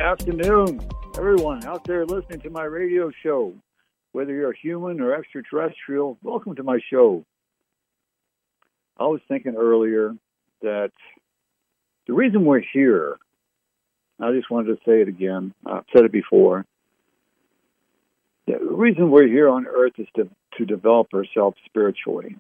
afternoon, everyone out there listening to my radio show. Whether you're human or extraterrestrial, welcome to my show. I was thinking earlier that the reason we're here, I just wanted to say it again, I've said it before, the reason we're here on Earth is to develop ourselves spiritually.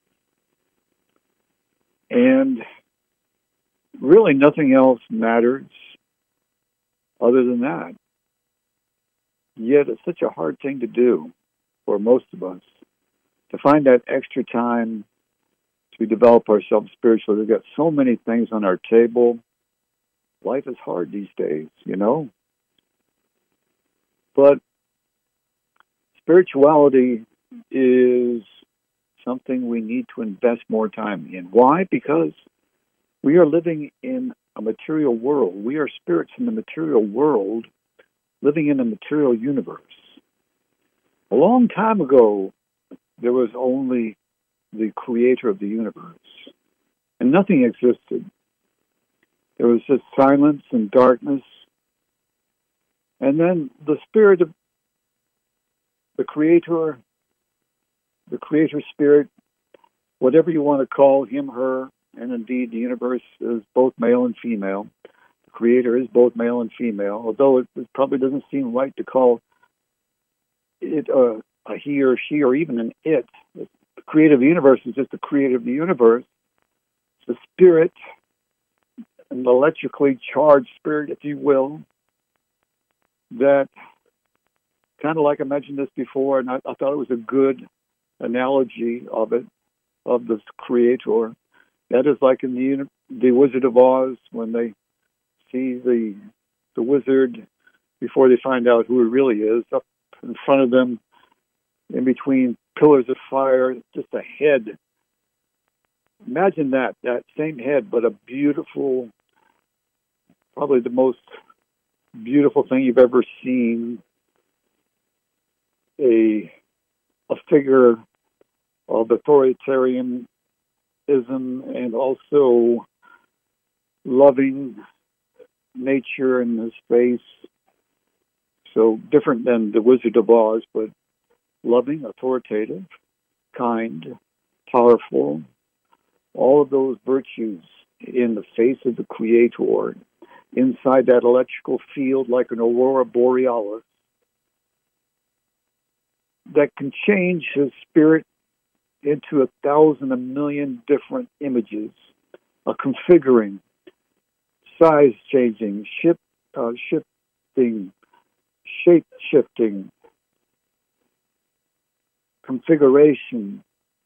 And really nothing else matters other than that. Yet it's such a hard thing to do for most of us, to find that extra time to develop ourselves spiritually. We've got so many things on our table. Life is hard these days, you know. But spirituality is something we need to invest more time in. Why? Because we are living in a material world. We are spirits in the material world, living in a material universe. A long time ago, there was only the creator of the universe, and nothing existed. There was just silence and darkness. And then the spirit of the creator spirit, whatever you want to call him, her, and indeed the universe is both male and female. The creator is both male and female, although it probably doesn't seem right to call it a he or she or even an it. The creator of the universe is just the creator of the universe. It's the spirit, an electrically charged spirit, if you will, that kind of like I mentioned this before, and I thought it was a good analogy of it, of this creator. That is like in the Wizard of Oz, when they see the wizard before they find out who he really is, up in front of them, in between pillars of fire, just a head. Imagine that same head, but a beautiful, probably the most beautiful thing you've ever seen. A figure of authoritarianism and also loving nature in his face. So different than the Wizard of Oz, but loving, authoritative, kind, powerful, all of those virtues in the face of the creator, inside that electrical field like an aurora borealis, that can change his spirit into 1,000, a million different images, a configuring, size changing, shifting, shape shifting, configuration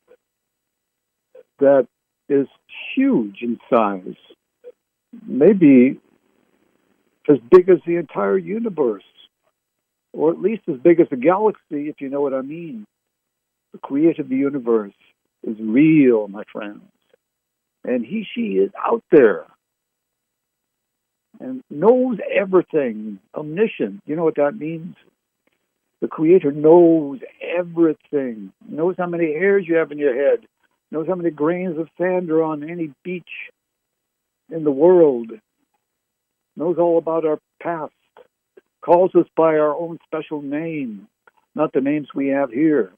that is huge in size, maybe as big as the entire universe, or at least as big as a galaxy, if you know what I mean. The creator of the universe is real, my friends. And she is out there and knows everything, omniscient. You know what that means? The creator knows everything, knows how many hairs you have in your head, knows how many grains of sand are on any beach in the world, knows all about our past, calls us by our own special name, not the names we have here.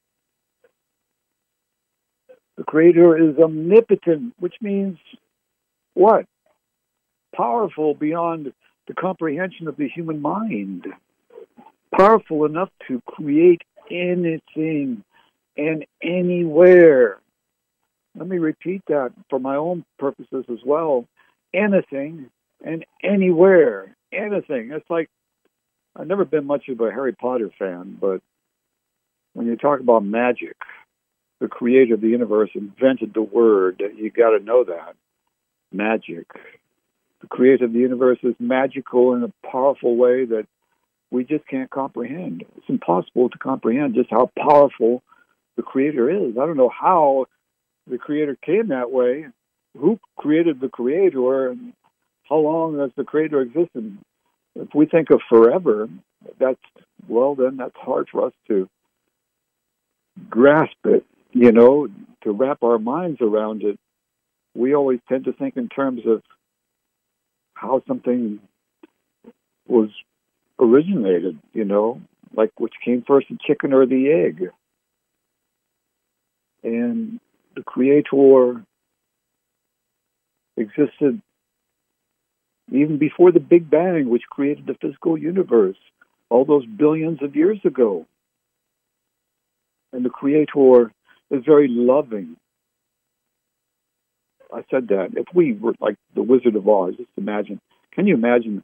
The creator is omnipotent, which means what? Powerful beyond the comprehension of the human mind. Powerful enough to create anything and anywhere. Let me repeat that for my own purposes as well. Anything and anywhere. Anything. It's like, I've never been much of a Harry Potter fan, but when you talk about magic, the creator of the universe invented the word. You got to know that. Magic. The creator of the universe is magical in a powerful way that we just can't comprehend. It's impossible to comprehend just how powerful the creator is. I don't know how the creator came that way. Who created the creator, and how long has the creator existed? If we think of forever, then that's hard for us to grasp it, to wrap our minds around it. We always tend to think in terms of how something was originated, like which came first, the chicken or the egg. And the Creator existed even before the Big Bang, which created the physical universe all those billions of years ago. And the Creator is very loving. I said that. If we were like the Wizard of Oz, just imagine. Can you imagine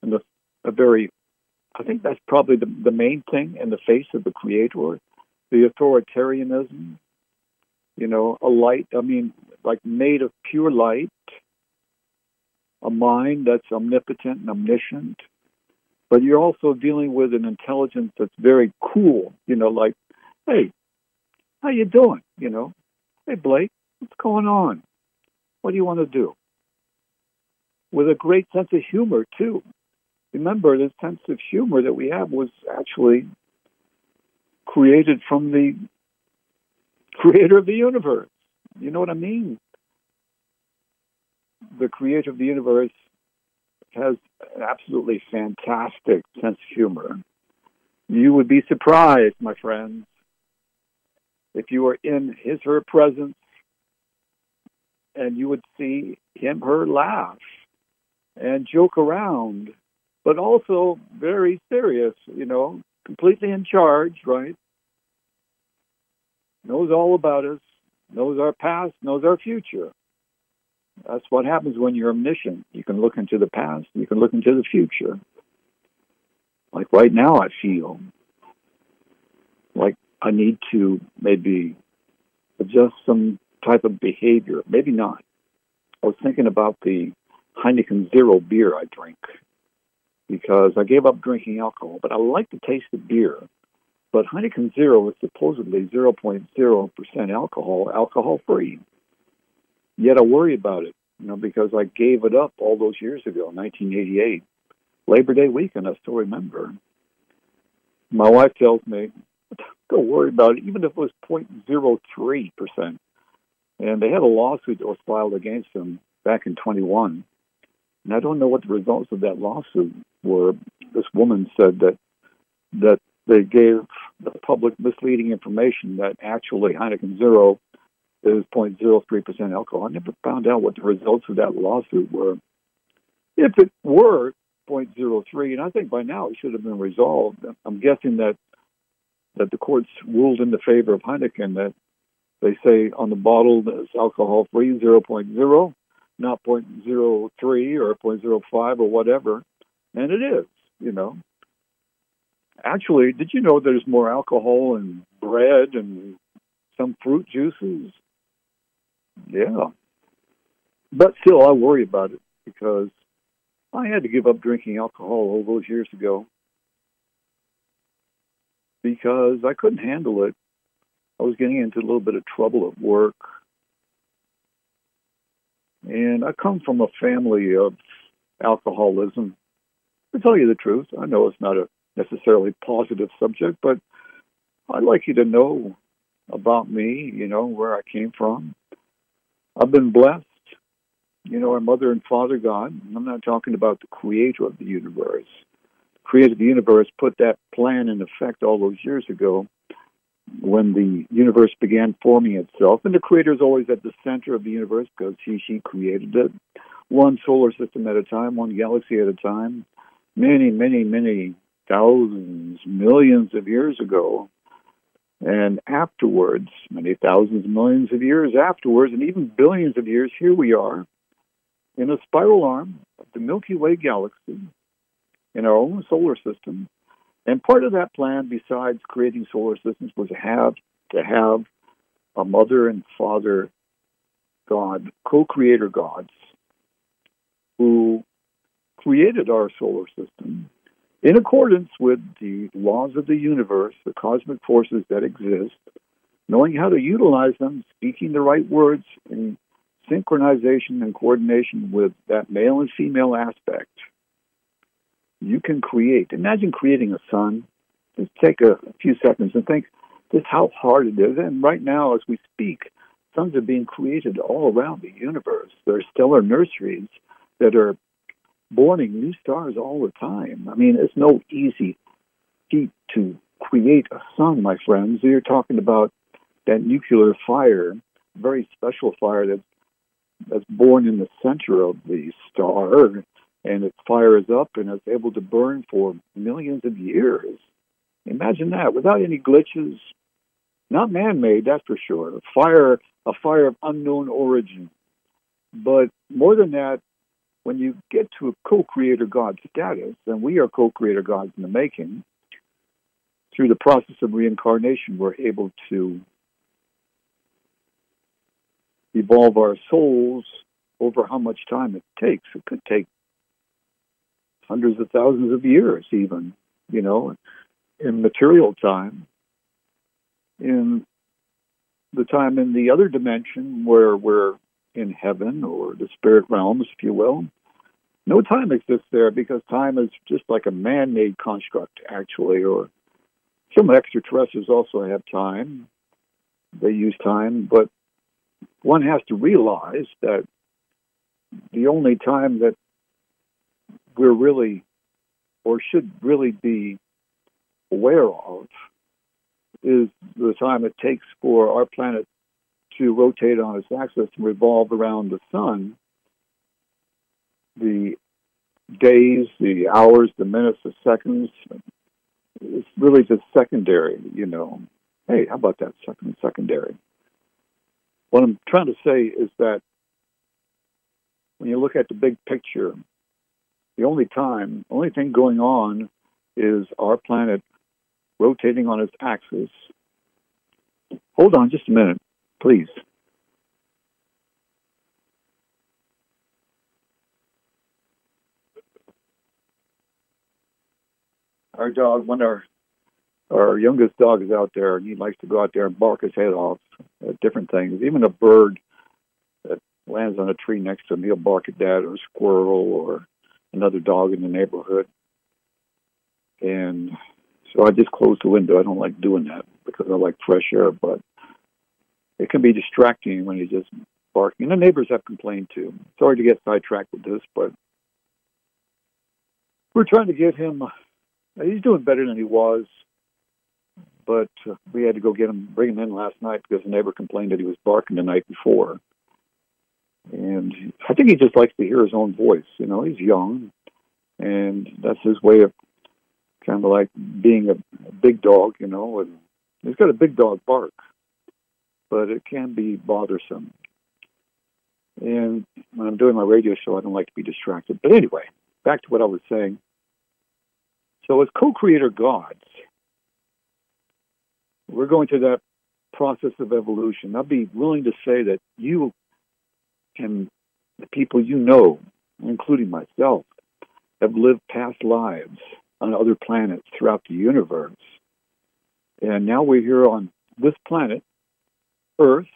I think that's probably the main thing in the face of the Creator, the authoritarianism, a light, like made of pure light, a mind that's omnipotent and omniscient, but you're also dealing with an intelligence that's very cool, like, hey, how you doing? Hey, Blake, what's going on? What do you want to do? With a great sense of humor, too. Remember, the sense of humor that we have was actually created from the Creator of the universe. You know what I mean? The Creator of the universe has an absolutely fantastic sense of humor. You would be surprised, my friends, if you were in his, her presence, and you would see him, her laugh and joke around, but also very serious, completely in charge, right? Knows all about us, knows our past, knows our future. That's what happens when you're omniscient. You can look into the past, you can look into the future. Like right now, I feel like I need to maybe adjust some type of behavior. Maybe not. I was thinking about the Heineken Zero beer I drink, because I gave up drinking alcohol, but I like the taste of beer. But Heineken Zero is supposedly 0.0% alcohol-free. Yet I worry about it, because I gave it up all those years ago, 1988. Labor Day weekend, I still remember. My wife tells me, don't worry about it, even if it was 0.03%. And they had a lawsuit that was filed against them back in 21. And I don't know what the results of that lawsuit were. This woman said that they gave the public misleading information that actually Heineken Zero is 0.03% alcohol. I never found out what the results of that lawsuit were. If it were 0.03, and I think by now it should have been resolved, I'm guessing that the courts ruled in the favor of Heineken, that they say on the bottle that it's alcohol-free, 0.0, not 0.03 or 0.05 or whatever. And it is, Actually, did you know there's more alcohol in bread and some fruit juices? Yeah. But still, I worry about it because I had to give up drinking alcohol all those years ago because I couldn't handle it. I was getting into a little bit of trouble at work. And I come from a family of alcoholism. To tell you the truth, I know it's not a necessarily positive subject, but I'd like you to know about me, where I came from. I've been blessed. Our mother and father God. I'm not talking about the Creator of the universe. The Creator of the universe put that plan in effect all those years ago when the universe began forming itself. And the Creator is always at the center of the universe because she created it. One solar system at a time, one galaxy at a time. Many, many, many thousands, millions of years ago. And afterwards, many thousands, millions of years afterwards, and even billions of years, here we are in a spiral arm of the Milky Way galaxy in our own solar system. And part of that plan, besides creating solar systems, was to have a mother and father God, co-creator gods, who created our solar system in accordance with the laws of the universe, the cosmic forces that exist, knowing how to utilize them, speaking the right words in synchronization and coordination with that male and female aspect. You can create. Imagine creating a sun. Just take a few seconds and think just how hard it is. And right now, as we speak, suns are being created all around the universe. There are stellar nurseries that are borning new stars all the time. I mean, it's no easy feat to create a sun, my friends. You're talking about that nuclear fire, very special fire that's born in the center of the star, and it fires up and is able to burn for millions of years. Imagine that, without any glitches, not man-made, that's for sure. A fire of unknown origin. But more than that, when you get to a co-creator God status, and we are co-creator gods in the making, through the process of reincarnation, we're able to evolve our souls over how much time it takes. It could take hundreds of thousands of years even, in material time. In the time in the other dimension where we're in heaven or the spirit realms, if you will, no time exists there because time is just like a man-made construct, actually, or some extraterrestrials also have time. They use time, but one has to realize that the only time that we're really or should really be aware of is the time it takes for our planet to rotate on its axis and revolve around the sun. The days, the hours, the minutes, the seconds, it's really just secondary, Hey, how about that secondary? What I'm trying to say is that when you look at the big picture, the only thing going on is our planet rotating on its axis. Hold on just a minute, please. Our dog, when our youngest dog is out there, and he likes to go out there and bark his head off at different things. Even a bird that lands on a tree next to him, he'll bark at that, or a squirrel, or another dog in the neighborhood. And so I just close the window. I don't like doing that because I like fresh air, but it can be distracting when he's just barking. And the neighbors have complained too. Sorry to get sidetracked with this, but we're trying to get him. He's doing better than he was, but we had to go bring him in last night because the neighbor complained that he was barking the night before. And I think he just likes to hear his own voice. He's young, and that's his way of kind of like being a big dog, and he's got a big dog bark, but it can be bothersome. And when I'm doing my radio show, I don't like to be distracted. But anyway, back to what I was saying. So as co-creator gods, we're going through that process of evolution. I'll be willing to say that you and the people including myself, have lived past lives on other planets throughout the universe. And now we're here on this planet, Earth,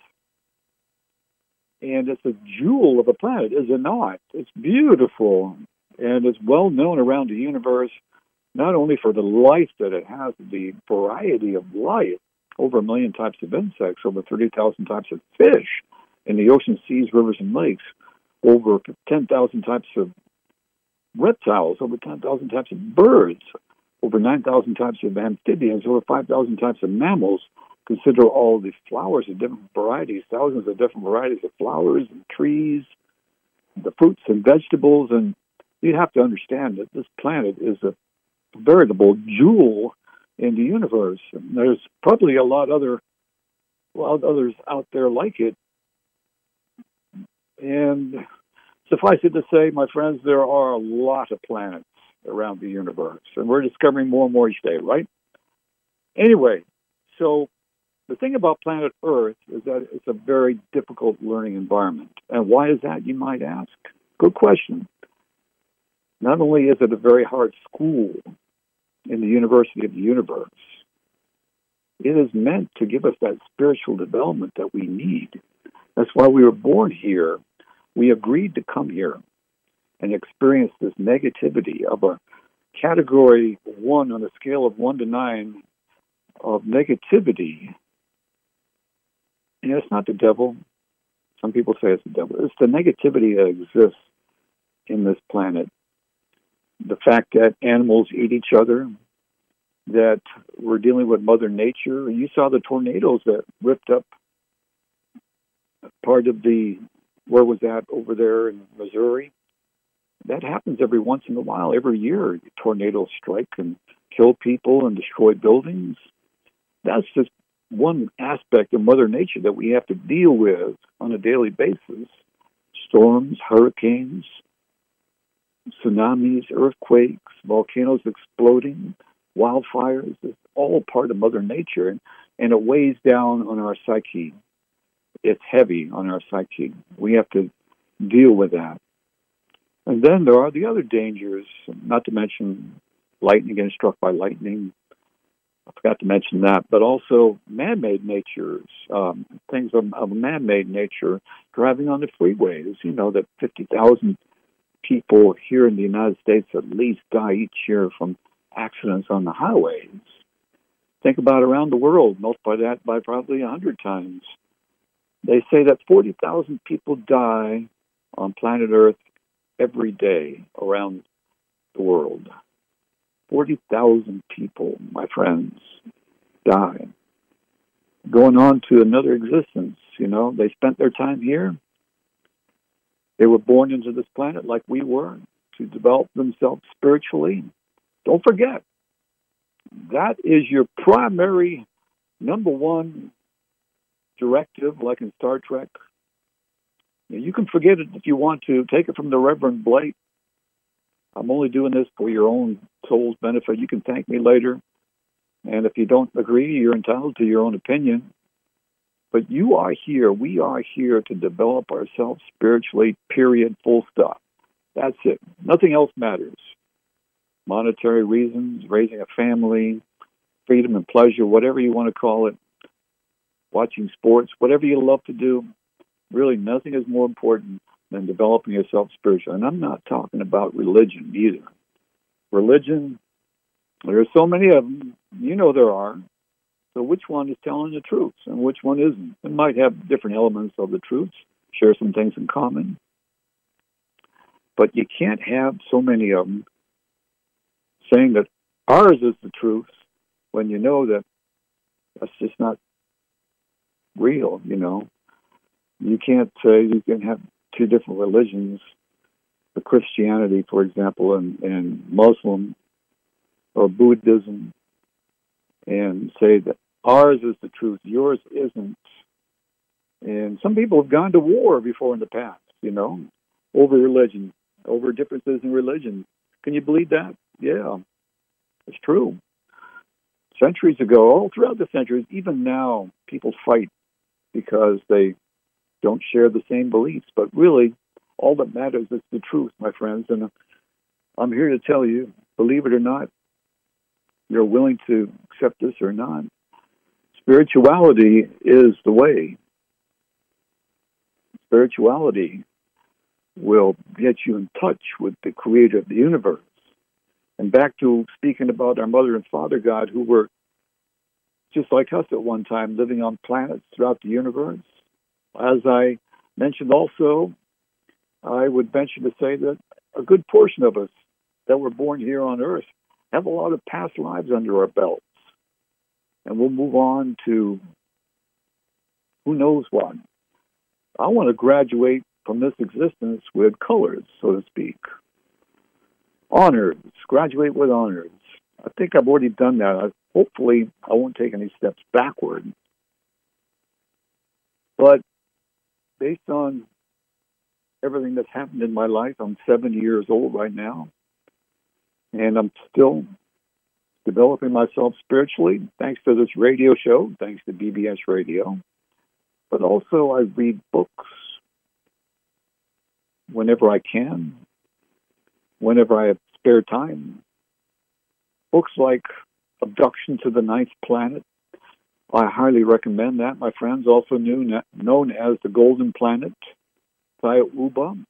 and it's a jewel of a planet, is it not? It's beautiful, and it's well known around the universe, not only for the life that it has, the variety of life, over 1 million types of insects, over 30,000 types of fish in the ocean, seas, rivers, and lakes, over 10,000 types of reptiles, over 10,000 types of birds, over 9,000 types of amphibians, over 5,000 types of mammals. Consider all the flowers of different varieties, thousands of different varieties of flowers and trees, the fruits and vegetables, and you have to understand that this planet is a veritable jewel in the universe. And there's probably a lot others out there like it. And suffice it to say, my friends, there are a lot of planets around the universe, and we're discovering more and more each day, right? Anyway, so the thing about planet Earth is that it's a very difficult learning environment. And why is that, you might ask? Good question. Not only is it a very hard school in the University of the Universe, it is meant to give us that spiritual development that we need. That's why we were born here. We agreed to come here and experience this negativity of a category 1 on a scale of 1 to 9 of negativity. And it's not the devil. Some people say it's the devil. It's the negativity that exists in this planet. the fact that animals eat each other, that we're dealing with Mother Nature. You saw the tornadoes that ripped up part of where was that over there in Missouri? That happens every once in a while. Every year, tornadoes strike and kill people and destroy buildings. That's just one aspect of Mother Nature that we have to deal with on a daily basis. Storms, hurricanes, tsunamis, earthquakes, volcanoes exploding, wildfires. It's all part of Mother Nature, and it weighs down on our psyche. It's heavy on our psyche. We have to deal with that. And then there are the other dangers, not to mention lightning, getting struck by lightning. I forgot to mention that, but also man-made natures, things of man-made nature, driving on the freeways. You know that 50,000 people here in the United States at least die each year from accidents on the highways. Think about around the world, multiply that by probably 100 times. They say that 40,000 people die on planet Earth every day around the world. 40,000 people, my friends, die. Going on to another existence, you know. They spent their time here. They were born into this planet like we were to develop themselves spiritually. Don't forget, that is your primary number one directive, like in Star Trek. You can forget it if you want to. Take it from the Reverend Blake. I'm only doing this for your own soul's benefit. You can thank me later. And if you don't agree, you're entitled to your own opinion. But you are here. We are here to develop ourselves spiritually, period, full stop. That's it. Nothing else matters. Monetary reasons, raising a family, freedom and pleasure, whatever you want to call it, watching sports, whatever you love to do, really nothing is more important than developing yourself spiritually. And I'm not talking about religion either. Religion, there are so many of them. You know there are. So which one is telling the truth and which one isn't? It might have different elements of the truth, share some things in common. But you can't have so many of them saying that ours is the truth when you know that that's just not real, you know. You can't say you can have two different religions, the Christianity, for example, and Muslim or Buddhism, and say that ours is the truth, yours isn't. And some people have gone to war before in the past, you know, over religion, over differences in religion. Can you believe that? Yeah, it's true. Centuries ago, all throughout the centuries, even now, people fight because they don't share the same beliefs. But really, all that matters is the truth, my friends. And I'm here to tell you, believe it or not, you're willing to accept this or not, spirituality is the way. Spirituality will get you in touch with the creator of the universe. And back to speaking about our mother and father God, who were just like us at one time, living on planets throughout the universe. As I mentioned also, I would venture to say that a good portion of us that were born here on Earth have a lot of past lives under our belts. And we'll move on to who knows what. I want to graduate from this existence with colors, so to speak. Honors, graduate with honors. I think I've already done that. Hopefully, I won't take any steps backward. But based on everything that's happened in my life, I'm 70 years old right now, and I'm still developing myself spiritually, thanks to this radio show, thanks to BBS Radio. But also, I read books whenever I can, whenever I have spare time. Books like Abduction to the Ninth Planet. I highly recommend that, my friends. Also known as The Golden Planet, Thiaoouba,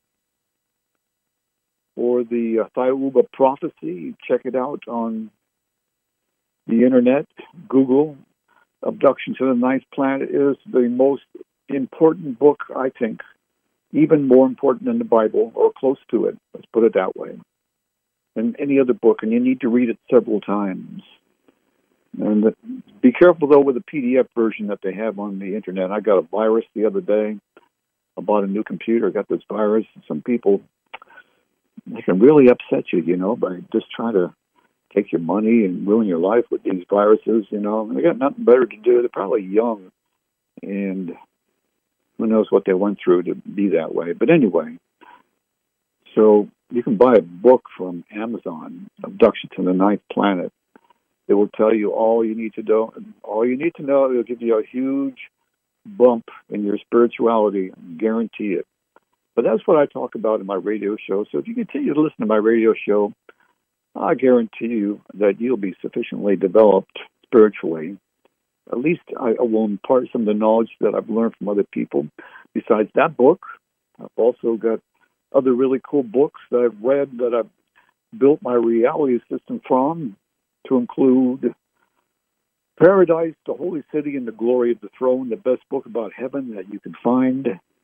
or the Thiaoouba Prophecy. Check it out on the internet. Google Abduction to the Ninth Planet is the most important book, I think, even more important than the Bible, or close to it. Let's put it that way. than any other book, and you need to read it several times. And be careful, though, with the PDF version that they have on the internet. I got a virus the other day. I bought a new computer, got this virus. Some people, they can really upset you, by just trying to take your money and ruin your life with these viruses, They got nothing better to do. They're probably young, and who knows what they went through to be that way. But anyway, so you can buy a book from Amazon, Abduction to the Ninth Planet. It will tell you all you need to know. All you need to know, it'll give you a huge bump in your spirituality. I guarantee it. But that's what I talk about in my radio show. So if you continue to listen to my radio show, I guarantee you that you'll be sufficiently developed spiritually. At least I will impart some of the knowledge that I've learned from other people. Besides that book, I've also got other really cool books that I've read that I've built my reality system from, to include Paradise, the Holy City, and the Glory of the Throne, the best book about heaven that you can find.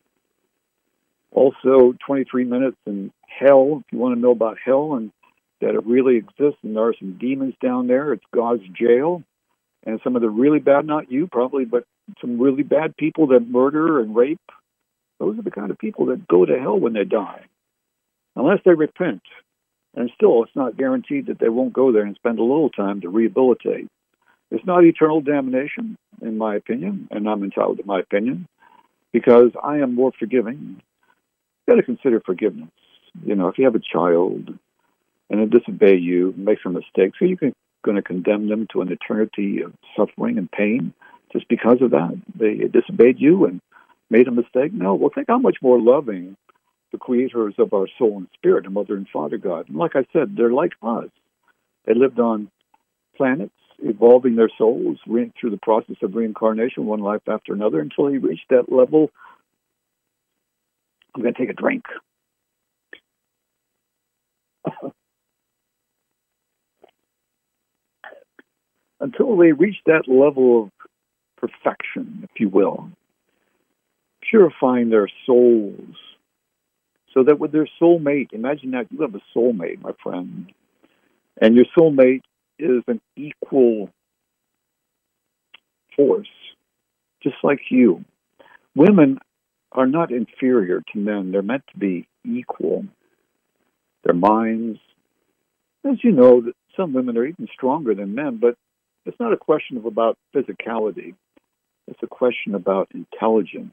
Also, 23 Minutes in Hell, if you want to know about hell and that it really exists and there are some demons down there. It's God's jail. And some of the really bad, not you probably, but some really bad people that murder and rape, those are the kind of people that go to hell when they die, unless they repent. And still, it's not guaranteed that they won't go there and spend a little time to rehabilitate. It's not eternal damnation, in my opinion, and I'm entitled to my opinion, because I am more forgiving. You've got to consider forgiveness. If you have a child and they disobey you, make some mistakes, so you're going to condemn them to an eternity of suffering and pain just because of that. They disobeyed you and made a mistake? No. Well, think how much more loving the creators of our soul and spirit, our Mother and Father God. And like I said, they're like us. They lived on planets, evolving their souls through the process of reincarnation, one life after another, until they reached that level. I'm going to take a drink. Until they reach that level of perfection, if you will, purifying their souls, so that with their soulmate, imagine that you have a soulmate, my friend, and your soulmate is an equal force, just like you. Women are not inferior to men. They're meant to be equal. Their minds, as you know, that some women are even stronger than men, but it's not a question of about physicality. It's a question about intelligence.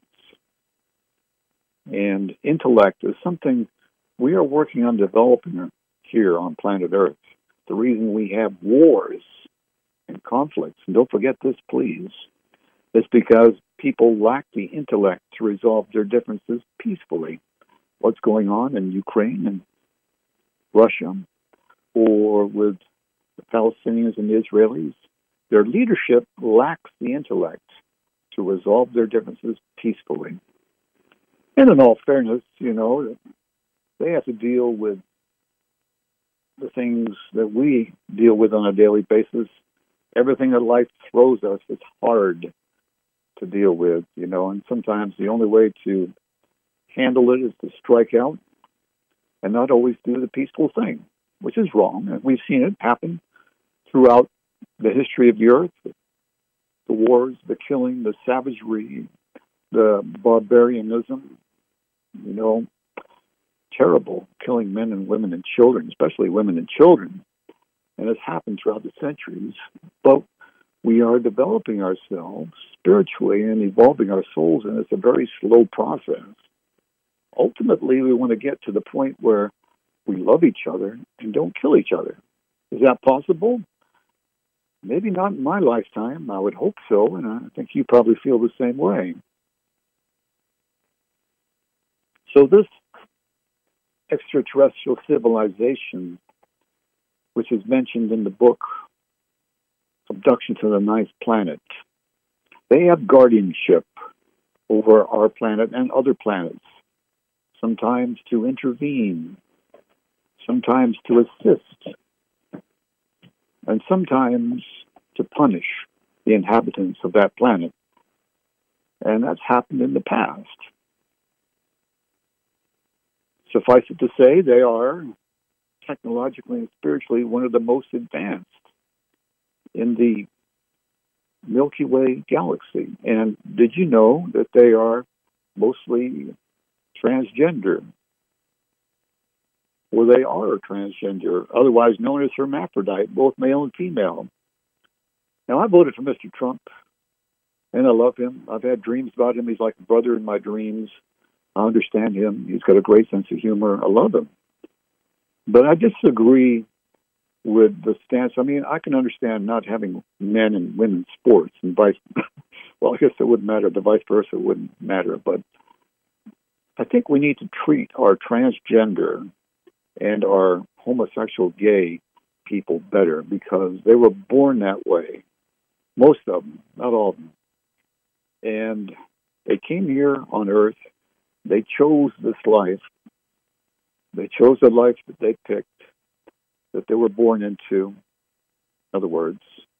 And intellect is something we are working on developing here on planet Earth. The reason we have wars and conflicts, and don't forget this, please, is because people lack the intellect to resolve their differences peacefully. What's going on in Ukraine and Russia, or with the Palestinians and the Israelis, their leadership lacks the intellect to resolve their differences peacefully. And in all fairness, they have to deal with the things that we deal with on a daily basis. Everything that life throws us is hard to deal with, and sometimes the only way to handle it is to strike out and not always do the peaceful thing, which is wrong. And we've seen it happen throughout the history of the earth, the wars, the killing, the savagery, the barbarianism, terrible, killing men and women and children, especially women and children. And it's happened throughout the centuries. But we are developing ourselves spiritually and evolving our souls, and it's a very slow process. Ultimately, we want to get to the point where we love each other and don't kill each other. Is that possible? Maybe not in my lifetime. I would hope so, and I think you probably feel the same way. So this extraterrestrial civilization, which is mentioned in the book Abduction to the Ninth Planet, they have guardianship over our planet and other planets, sometimes to intervene, sometimes to assist, and sometimes to punish the inhabitants of that planet. And that's happened in the past. Suffice it to say, they are technologically and spiritually one of the most advanced in the Milky Way galaxy. And did you know that they are mostly transgender? Well, they are transgender, otherwise known as hermaphrodite, both male and female. Now, I voted for Mr. Trump, and I love him. I've had dreams about him. He's like a brother in my dreams. I understand him. He's got a great sense of humor. I love him. But I disagree with the stance. I mean, I can understand not having men and women's sports and vice. Well, I guess it wouldn't matter. The vice versa wouldn't matter. But I think we need to treat our transgender and our homosexual gay people better because they were born that way. Most of them, not all of them. And they came here on Earth. They chose this life. They chose the life that they picked, that they were born into, in other words.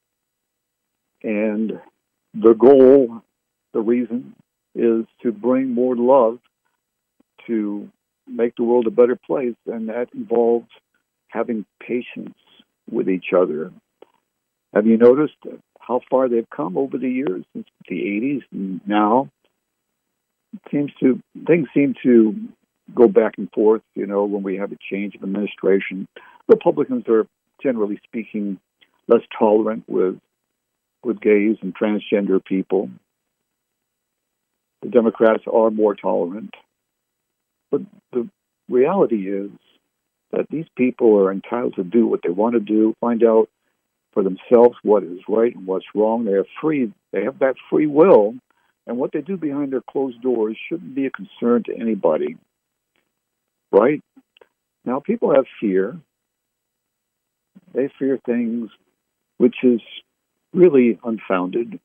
And the goal, the reason, is to bring more love to make the world a better place, and that involves having patience with each other. Have you noticed how far they've come over the years since the 80s and now? Things seem to go back and forth, when we have a change of administration. Republicans are, generally speaking, less tolerant with gays and transgender people. The Democrats are more tolerant. But the reality is that these people are entitled to do what they want to do, find out for themselves what is right and what's wrong. They have that free will, and what they do behind their closed doors shouldn't be a concern to anybody. Right? Now, people have fear. They fear things which is really unfounded.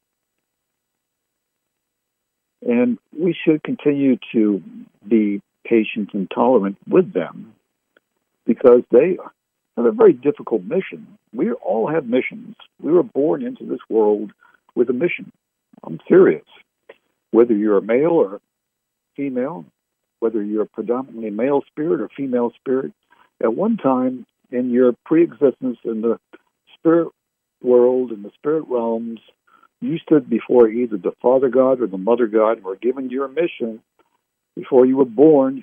And we should continue to be patient and tolerant with them because they have a very difficult mission. We all have missions. We were born into this world with a mission. I'm serious. Whether you're a male or female, whether you're a predominantly male spirit or female spirit, at one time in your pre-existence in the spirit world, in the spirit realms, you stood before either the Father God or the Mother God and were given your mission before you were born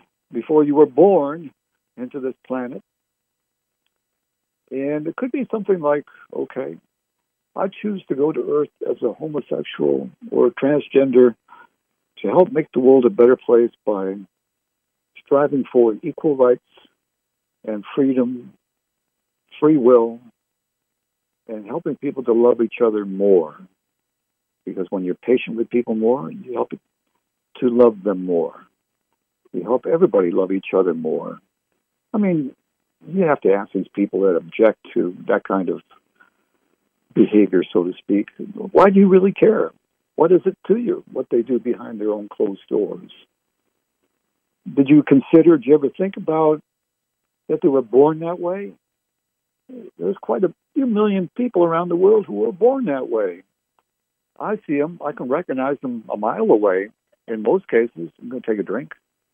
into this planet. And it could be something like, okay, I choose to go to Earth as a homosexual or a transgender to help make the world a better place by striving for equal rights and freedom, free will, and helping people to love each other more. Because when you're patient with people more, you help to love them more. You help everybody love each other more. I mean, you have to ask these people that object to that kind of behavior, so to speak, why do you really care? What is it to you, what they do behind their own closed doors? Did you ever think about that they were born that way? There's quite a few million people around the world who were born that way. I see them. I can recognize them a mile away. In most cases, I'm going to take a drink.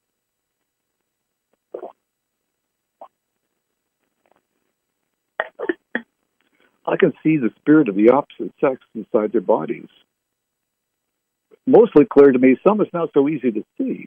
I can see the spirit of the opposite sex inside their bodies. Mostly clear to me. Some it's not so easy to see.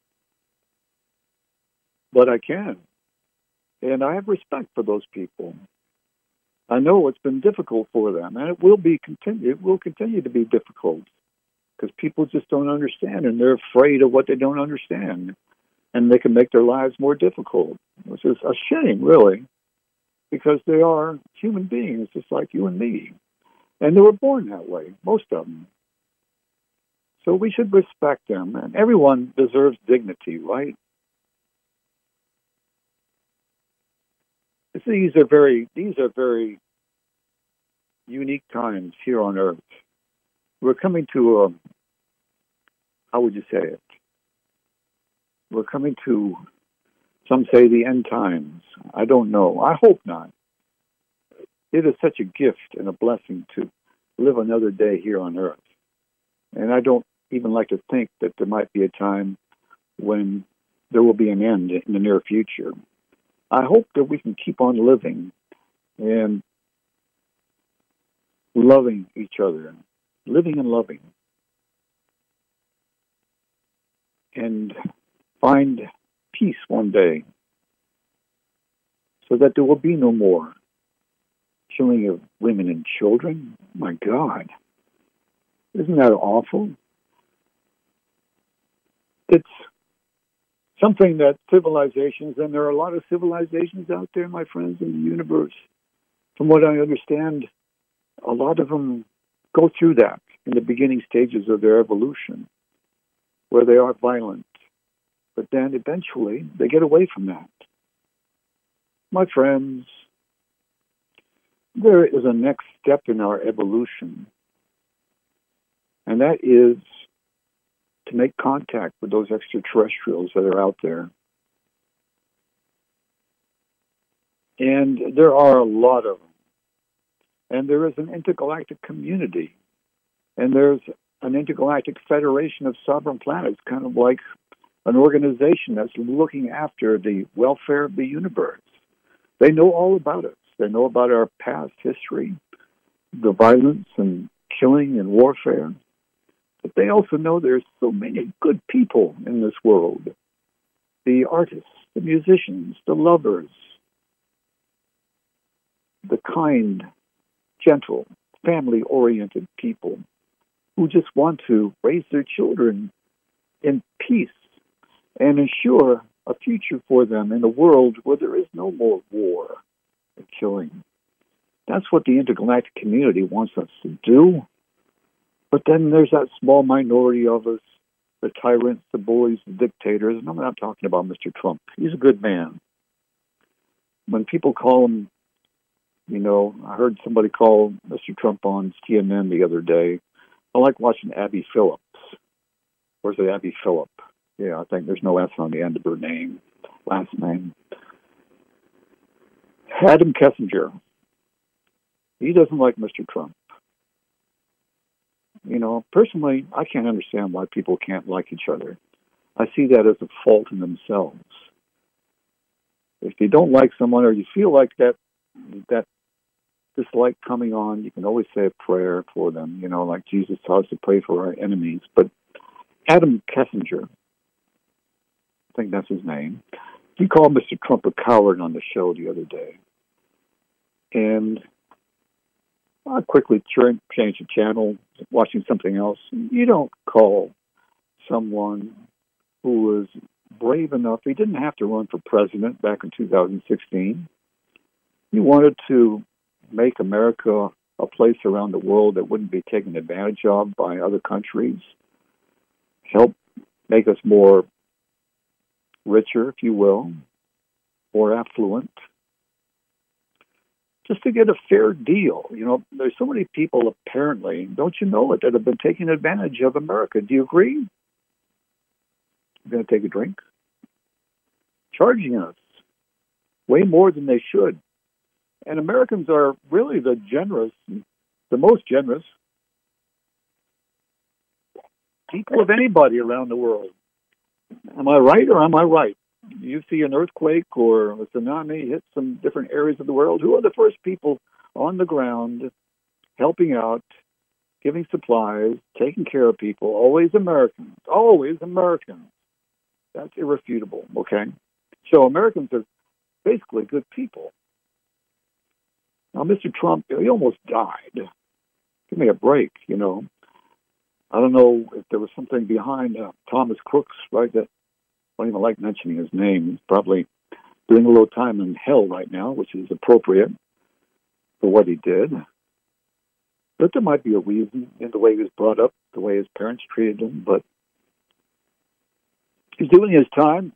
But I can. And I have respect for those people. I know it's been difficult for them, and it will continue to be difficult because people just don't understand, and they're afraid of what they don't understand, and they can make their lives more difficult, which is a shame, really, because they are human beings just like you and me, and they were born that way, most of them. So we should respect them, and everyone deserves dignity, right? These are very unique times here on Earth. We're coming to how would you say it? We're coming to, some say, the end times. I don't know. I hope not. It is such a gift and a blessing to live another day here on Earth. And I don't even like to think that there might be a time when there will be an end in the near future. I hope that we can keep on living and loving each other, living and loving, and find peace one day so that there will be no more killing of women and children. My God, isn't that awful? It's something that civilizations, and there are a lot of civilizations out there, my friends, in the universe. From what I understand, a lot of them go through that in the beginning stages of their evolution, where they are violent. But then eventually they get away from that. My friends, there is a next step in our evolution, and that is to make contact with those extraterrestrials that are out there. And there are a lot of them. And there is an intergalactic community. And there's an intergalactic federation of sovereign planets, kind of like an organization that's looking after the welfare of the universe. They know all about us. They know about our past history, the violence and killing and warfare. But they also know there's so many good people in this world. The artists, the musicians, the lovers, the kind, gentle, family-oriented people who just want to raise their children in peace and ensure a future for them in a world where there is no more war and killing. That's what the intergalactic community wants us to do. But then there's that small minority of us, the tyrants, the bullies, the dictators, and I'm not talking about Mr. Trump. He's a good man. When people call him, I heard somebody call Mr. Trump on CNN the other day. I like watching Abby Phillips. Where's it, Abby Phillip? Yeah, I think there's no S on the end of her last name. Adam Kessinger. He doesn't like Mr. Trump. Personally, I can't understand why people can't like each other. I see that as a fault in themselves. If you don't like someone or you feel like that dislike coming on, you can always say a prayer for them, like Jesus taught us to pray for our enemies. But Adam Kessinger, I think that's his name, he called Mr. Trump a coward on the show the other day. And I quickly changed the channel, watching something else. You don't call someone who was brave enough. He didn't have to run for president back in 2016. He wanted to make America a place around the world that wouldn't be taken advantage of by other countries, help make us more richer, if you will, more affluent, just to get a fair deal. There's so many people, apparently, don't you know it, that have been taking advantage of America. Do you agree? You going to take a drink? Charging us way more than they should. And Americans are really the most generous people of anybody around the world. Am I right or am I right? You see an earthquake or a tsunami hit some different areas of the world, who are the first people on the ground helping out, giving supplies, taking care of people? Always Americans. Always Americans. That's irrefutable, okay? So Americans are basically good people. Now, Mr. Trump, he almost died. Give me a break, I don't know if there was something behind Thomas Crooks, right? That I don't even like mentioning his name. He's probably doing a little time in hell right now, which is appropriate for what he did. But there might be a reason in the way he was brought up, the way his parents treated him. But he's doing his time,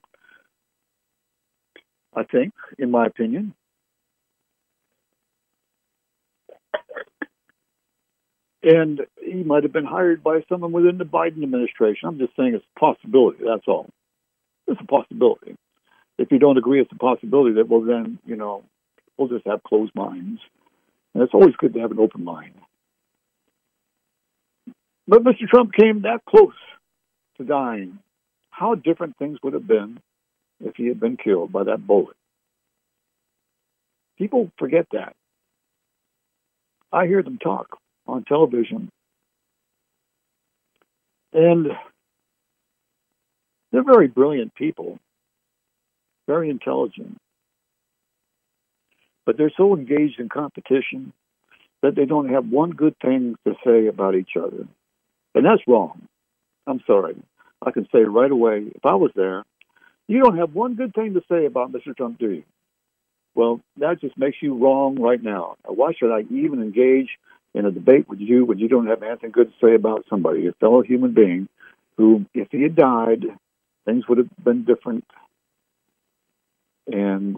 I think, in my opinion. And he might have been hired by someone within the Biden administration. I'm just saying it's a possibility, that's all. It's a possibility. If you don't agree it's a possibility, that, well, then, we'll just have closed minds. And it's always good to have an open mind. But Mr. Trump came that close to dying. How different things would have been if he had been killed by that bullet. People forget that. I hear them talk on television, and they're very brilliant people, very intelligent, but they're so engaged in competition that they don't have one good thing to say about each other. And that's wrong. I'm sorry. I can say right away, if I was there, you don't have one good thing to say about Mr. Trump, do you? Well, that just makes you wrong right now. Why should I even engage in a debate with you when you don't have anything good to say about somebody, a fellow human being, who, if he had died, things would have been different. And,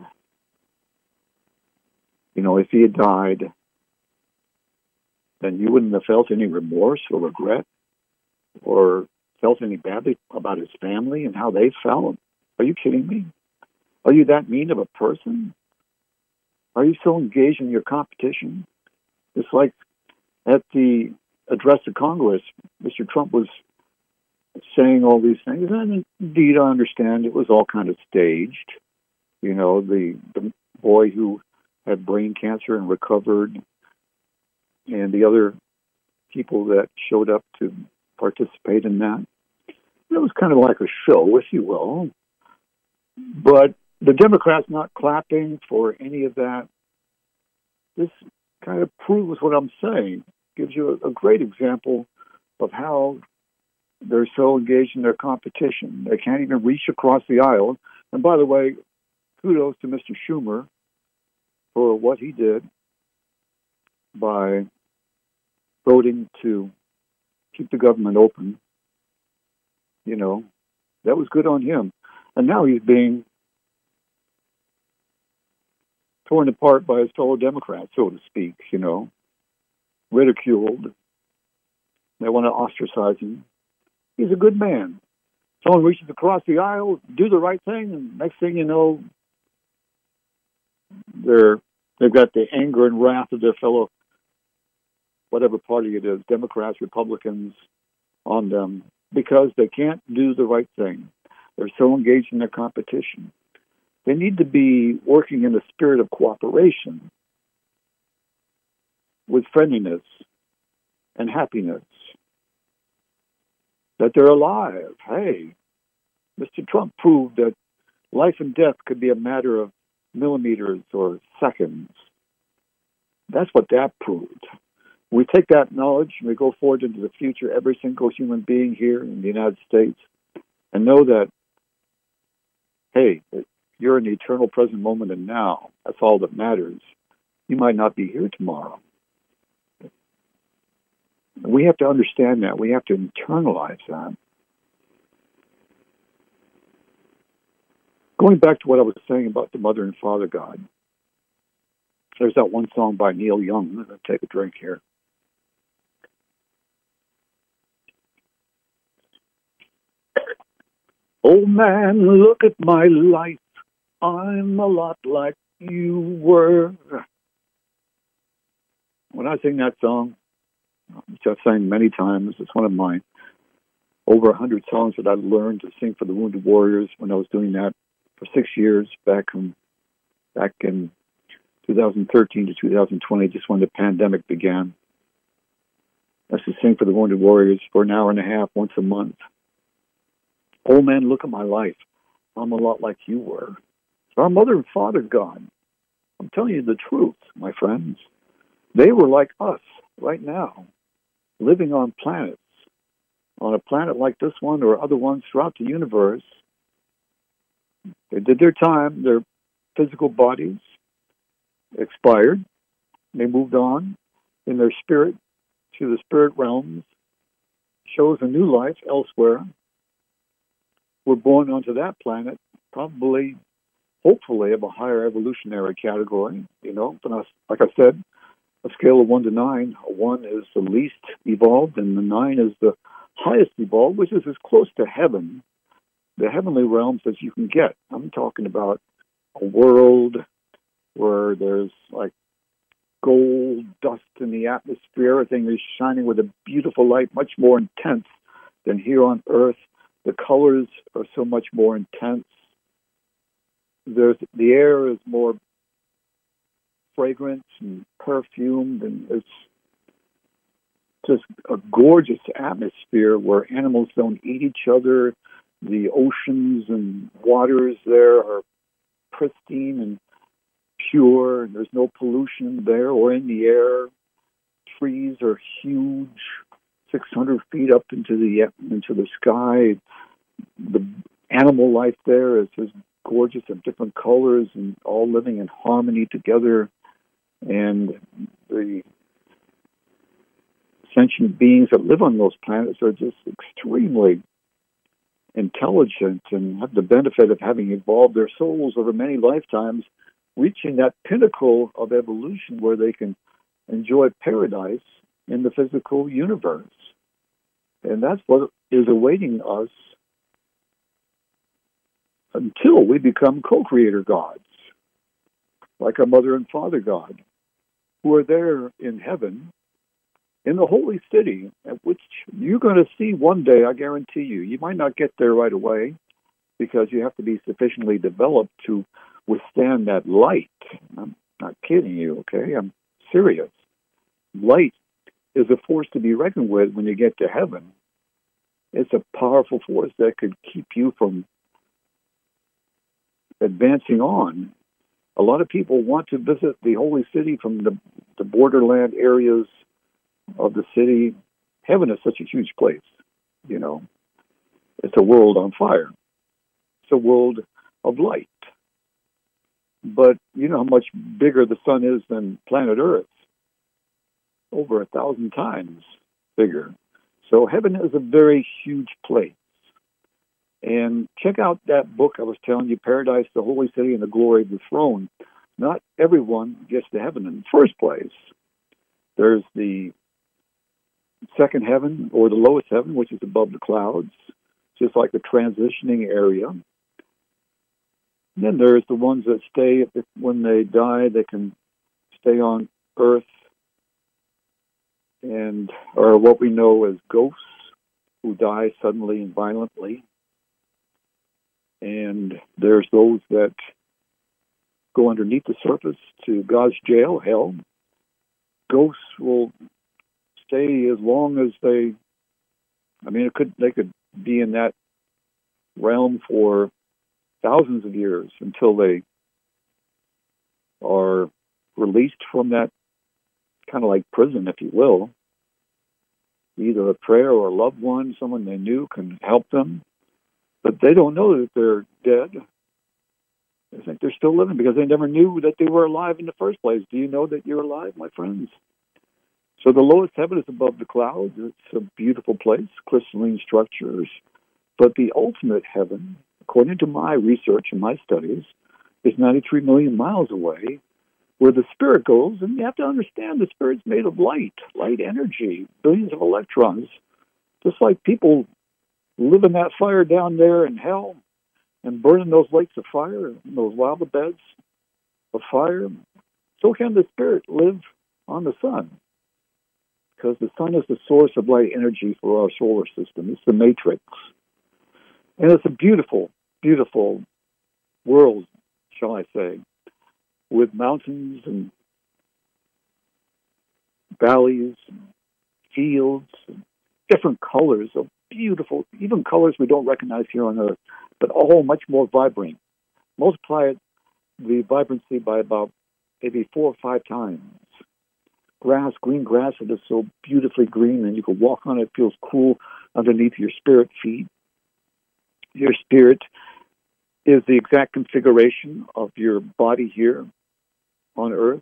if he had died, then you wouldn't have felt any remorse or regret or felt any badly about his family and how they felt. Are you kidding me? Are you that mean of a person? Are you so engaged in your competition? It's like at the address to Congress, Mr. Trump was saying all these things, and indeed I understand it was all kind of staged. The boy who had brain cancer and recovered, and the other people that showed up to participate in that. It was kind of like a show, if you will. But the Democrats not clapping for any of that, this kind of proves what I'm saying. Gives you a great example of how they're so engaged in their competition. They can't even reach across the aisle. And by the way, kudos to Mr. Schumer for what he did by voting to keep the government open. That was good on him. And now he's being torn apart by his fellow Democrats, so to speak, ridiculed. They want to ostracize him. He's a good man. Someone reaches across the aisle, do the right thing, and next thing you know, they've got the anger and wrath of their fellow, whatever party it is, Democrats, Republicans, on them, because they can't do the right thing. They're so engaged in their competition. They need to be working in a spirit of cooperation with friendliness and happiness. That they're alive. Hey, Mr. Trump proved that life and death could be a matter of millimeters or seconds. That's what that proved. We take that knowledge and we go forward into the future, every single human being here in the United States, and know that, hey, you're in the eternal present moment and now. That's all that matters. You might not be here tomorrow. We have to understand that. We have to internalize that. Going back to what I was saying about the Mother and Father God, there's that one song by Neil Young. I'm going to take a drink here. Oh man, look at my life. I'm a lot like you were. When I sing that song, which I've sang many times, it's one of my over 100 songs that I learned to sing for the Wounded Warriors when I was doing that for 6 years back in 2013 to 2020, just when the pandemic began. I used to sing for the Wounded Warriors for an hour and a half once a month. Oh man, look at my life. I'm a lot like you were. Our Mother and Father God, I'm telling you the truth, my friends. They were like us right now, living on planets, on a planet like this one or other ones throughout the universe. They did their time, their physical bodies expired. They moved on in their spirit to the spirit realms, chose a new life elsewhere. We're born onto that planet, probably, hopefully, of a higher evolutionary category, But like I said, a scale of 1 to 9, a 1 is the least evolved, and the 9 is the highest evolved, which is as close to heaven, the heavenly realms, as you can get. I'm talking about a world where there's like gold dust in the atmosphere. Everything is shining with a beautiful light, much more intense than here on Earth. The colors are so much more intense. The air is more fragrance and perfumed, and it's just a gorgeous atmosphere where animals don't eat each other. The oceans and waters there are pristine and pure, and there's no pollution there or in the air. Trees are huge, 600 feet up into the sky. The animal life there is just gorgeous, of different colors and all living in harmony together. And the sentient beings that live on those planets are just extremely intelligent and have the benefit of having evolved their souls over many lifetimes, reaching that pinnacle of evolution where they can enjoy paradise in the physical universe. And that's what is awaiting us until we become co-creator gods, like our mother and father God, who are there in heaven, in the holy city, which you're going to see one day, I guarantee you. You might not get there right away because you have to be sufficiently developed to withstand that light. I'm not kidding you, okay? I'm serious. Light is a force to be reckoned with when you get to heaven. It's a powerful force that could keep you from advancing on. A lot of people want to visit the holy city from the borderland areas of the city. Heaven is such a huge place, you know. It's a world on fire. It's a world of light. But you know how much bigger the sun is than planet Earth? Over 1,000 times bigger. So heaven is a very huge place. And check out that book I was telling you, Paradise, the Holy City, and the Glory of the Throne. Not everyone gets to heaven in the first place. There's the second heaven, or the lowest heaven, which is above the clouds, just like the transitioning area. And then there's the ones that stay, when they die, they can stay on Earth and are what we know as ghosts who die suddenly and violently. And there's those that go underneath the surface to God's jail, hell. Ghosts will stay as long as they could be in that realm for thousands of years until they are released from that kind of like prison, if you will. Either a prayer or a loved one, someone they knew, can help them. But they don't know that they're dead. They think they're still living because they never knew that they were alive in the first place. Do you know that you're alive, my friends? So the lowest heaven is above the clouds. It's a beautiful place, crystalline structures. But the ultimate heaven, according to my research and my studies, is 93 million miles away, where the spirit goes. And you have to understand the spirit's made of light energy, billions of electrons. Just like people live in that fire down there in hell and burn in those lakes of fire, those lava beds of fire, so can the spirit live on the sun. Because the sun is the source of light energy for our solar system. It's the matrix. And it's a beautiful, beautiful world, shall I say, with mountains and valleys, and fields, and different colors of beautiful, even colors we don't recognize here on Earth, but all much more vibrant. Multiply the vibrancy by about maybe 4 or 5 times. Grass, green grass that is so beautifully green, and you can walk on it. It feels cool underneath your spirit feet. Your spirit is the exact configuration of your body here on Earth.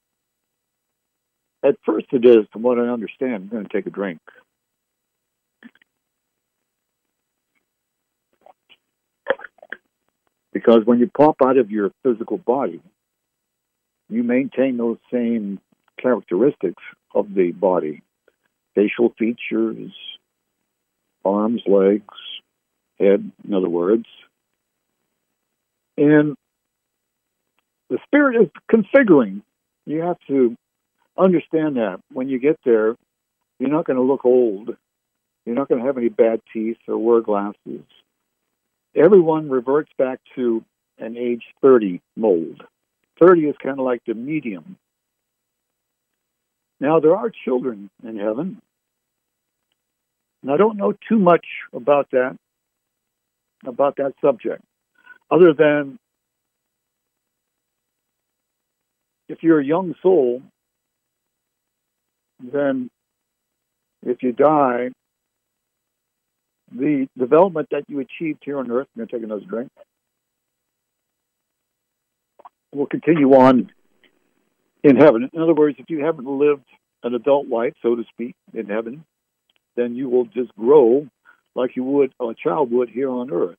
At first it is, from what I understand. I'm going to take a drink. Because when you pop out of your physical body, you maintain those same characteristics of the body. Facial features, arms, legs, head, in other words. And the spirit is configuring. You have to understand that when you get there, you're not going to look old. You're not going to have any bad teeth or wear glasses. Everyone reverts back to an age 30 mold. 30 is kind of like the medium Now, there are children in heaven, and I don't know too much about that subject, other than if you're a young soul, then if you die, the development that you achieved here on earth, I'm going to take another drink, will continue on in heaven. In other words, if you haven't lived an adult life, so to speak, in heaven, then you will just grow like you would, a child would here on earth.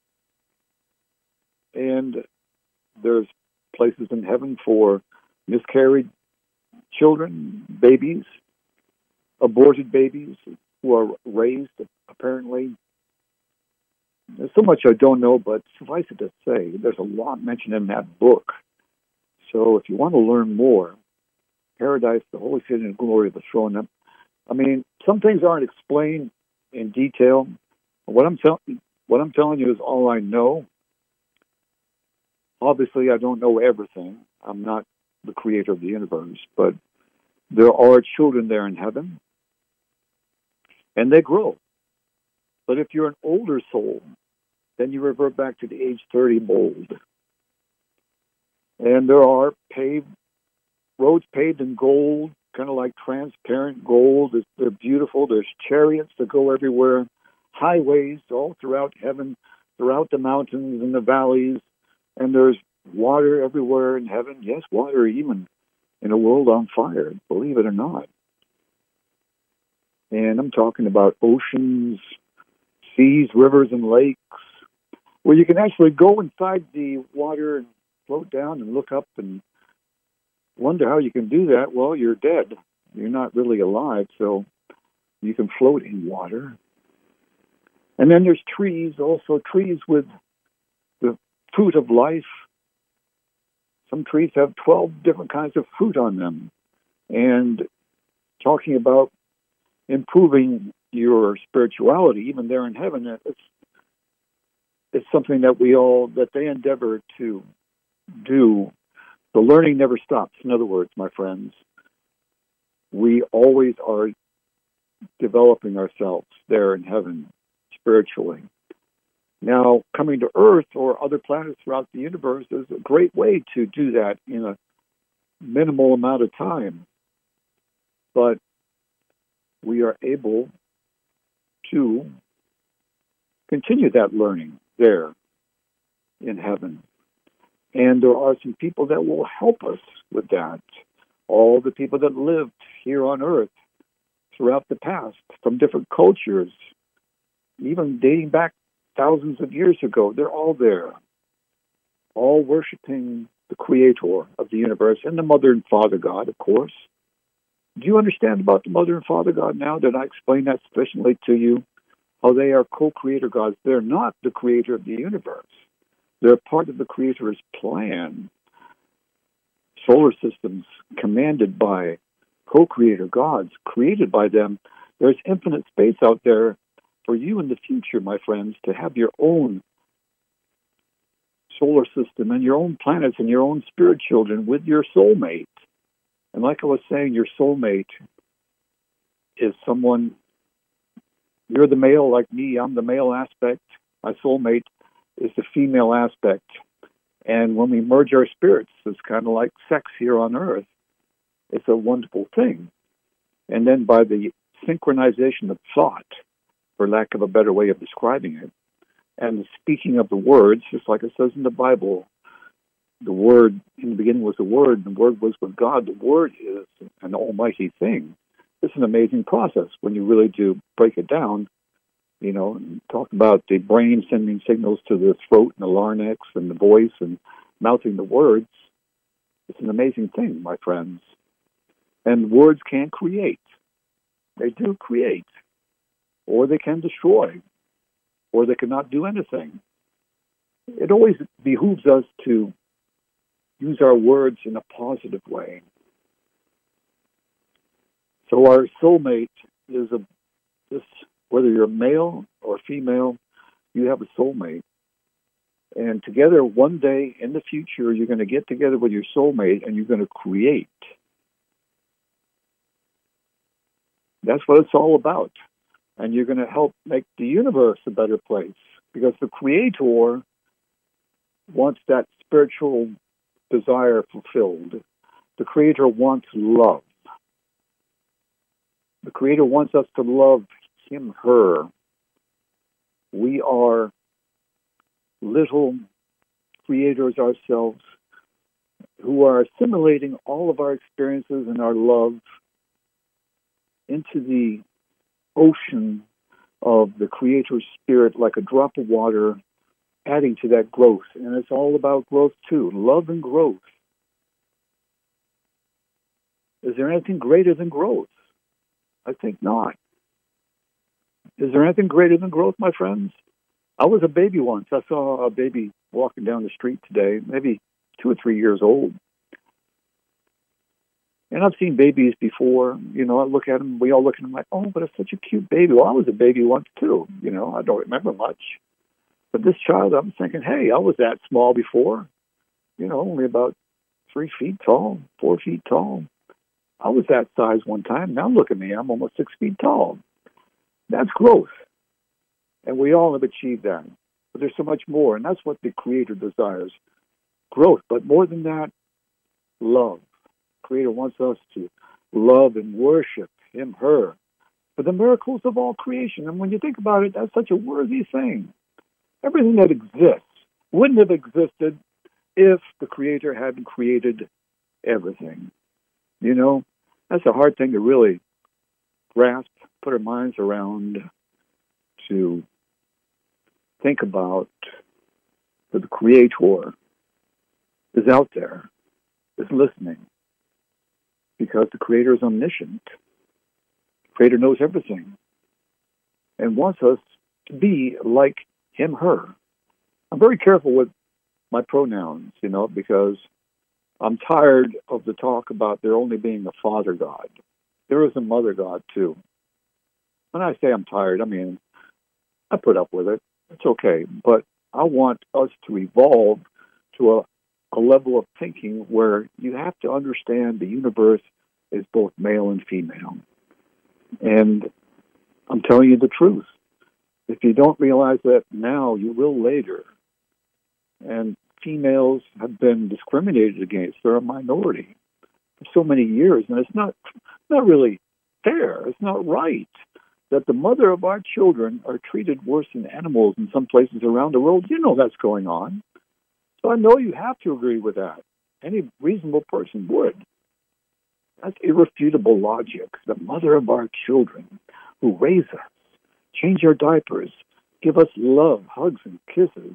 And there's places in heaven for miscarried children, babies, aborted babies who are raised, apparently. There's so much I don't know, but suffice it to say, there's a lot mentioned in that book. So if you want to learn more, Paradise, the Holy City, and Glory of the Throne, I mean, some things aren't explained in detail. What I'm telling you is all I know. Obviously, I don't know everything. I'm not the creator of the universe, but there are children there in heaven, and they grow. But if you're an older soul, then you revert back to the age 30 mold. And there are roads paved in gold, kind of like transparent gold. They're beautiful. There's chariots that go everywhere, highways all throughout heaven, throughout the mountains and the valleys. And there's water everywhere in heaven. Yes, water even in a world on fire, believe it or not. And I'm talking about oceans, seas, rivers, and lakes, where you can actually go inside the water and float down and look up and wonder how you can do that. Well, you're dead. You're not really alive, so you can float in water. And then there's trees, also trees with the fruit of life. Some trees have 12 different kinds of fruit on them. And talking about improving your spirituality, even there in heaven, it's something that they endeavor to do. The learning never stops. In other words, my friends, we always are developing ourselves there in heaven spiritually. Now, coming to Earth or other planets throughout the universe is a great way to do that in a minimal amount of time. But we are able to continue that learning there in heaven. And there are some people that will help us with that. All the people that lived here on Earth throughout the past, from different cultures, even dating back thousands of years ago, they're all there, all worshiping the Creator of the universe and the Mother and Father God, of course. Do you understand about the Mother and Father God now? Did I explain that sufficiently to you? How they are co-creator gods. They're not the creator of the universe. They're part of the Creator's plan. Solar systems commanded by co-creator gods, created by them. There's infinite space out there for you in the future, my friends, to have your own solar system and your own planets and your own spirit children with your soulmate. And like I was saying, your soulmate is someone, you're the male like me, I'm the male aspect. My soulmate is the female aspect. And when we merge our spirits, it's kind of like sex here on Earth. It's a wonderful thing. And then by the synchronization of thought, for lack of a better way of describing it, and the speaking of the words, just like it says in the Bible, the Word, in the beginning was the Word, and the Word was with God. The Word is an almighty thing. It's an amazing process when you really do break it down, you know, and talk about the brain sending signals to the throat and the larynx and the voice and mouthing the words. It's an amazing thing, my friends. And words can create. They do create. Or they can destroy. Or they cannot do anything. It always behooves us to use our words in a positive way. So our soulmate is whether you're male or female, you have a soulmate. And together, one day in the future, you're going to get together with your soulmate and you're going to create. That's what it's all about. And you're going to help make the universe a better place because the Creator wants that spiritual desire fulfilled. The Creator wants love. The Creator wants us to love Him, her. We are little creators ourselves who are assimilating all of our experiences and our love into the ocean of the Creator's Spirit like a drop of water, adding to that growth. And it's all about growth too, love and growth. Is there anything greater than growth? I think not. Is there anything greater than growth, my friends? I was a baby once. I saw a baby walking down the street today, maybe 2 or 3 years old. And I've seen babies before. You know, I look at them, we all look at them like, oh, but it's such a cute baby. Well, I was a baby once too. You know, I don't remember much. But this child, I'm thinking, hey, I was that small before. You know, only about 3 feet tall, 4 feet tall. I was that size one time. Now look at me. I'm almost 6 feet tall. That's growth. And we all have achieved that. But there's so much more. And that's what the Creator desires. Growth. But more than that, love. The Creator wants us to love and worship Him, her, for the miracles of all creation. And when you think about it, that's such a worthy thing. Everything that exists wouldn't have existed if the Creator hadn't created everything. You know, that's a hard thing to really grasp, put our minds around, to think about. That the Creator is out there, is listening, because the Creator is omniscient. The Creator knows everything and wants us to be like Him, her. I'm very careful with my pronouns, you know, because I'm tired of the talk about there only being a Father God. There is a Mother God, too. When I say I'm tired, I mean, I put up with it. It's okay. But I want us to evolve to a level of thinking where you have to understand the universe is both male and female. And I'm telling you the truth. If you don't realize that now, you will later. And females have been discriminated against. They're a minority for so many years. And it's not really fair. It's not right that the mother of our children are treated worse than animals in some places around the world. You know that's going on. So I know you have to agree with that. Any reasonable person would. That's irrefutable logic. The mother of our children who raise us, change our diapers, give us love, hugs, and kisses.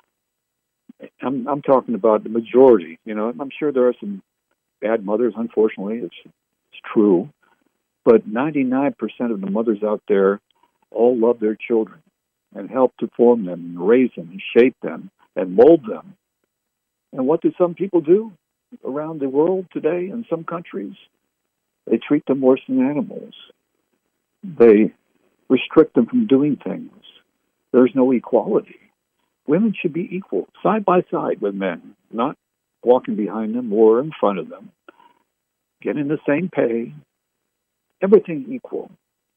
I'm talking about the majority, you know. I'm sure there are some bad mothers, unfortunately. It's true. But 99% of the mothers out there all love their children and help to form them and raise them and shape them and mold them. And what do some people do around the world today in some countries? They treat them worse than animals. They restrict them from doing things. There's no equality. Women should be equal, side by side with men, not walking behind them or in front of them, getting the same pay, everything equal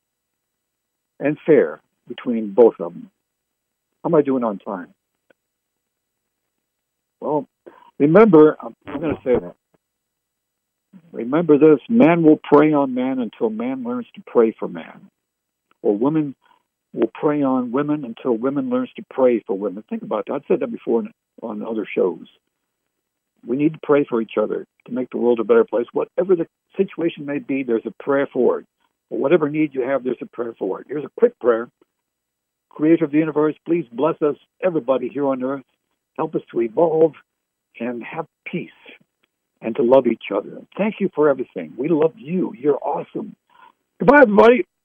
and fair between both of them. How am I doing on time? Well, remember, I'm going to say that. Remember this, man will prey on man until man learns to pray for man. Or women will prey on women until women learns to pray for women. Think about that. I've said that before on other shows. We need to pray for each other to make the world a better place. Whatever the situation may be, there's a prayer for it. Or whatever need you have, there's a prayer for it. Here's a quick prayer. Creator of the universe, please bless us, everybody here on earth. Help us to evolve and have peace and to love each other. Thank you for everything. We love you. You're awesome. Goodbye, everybody.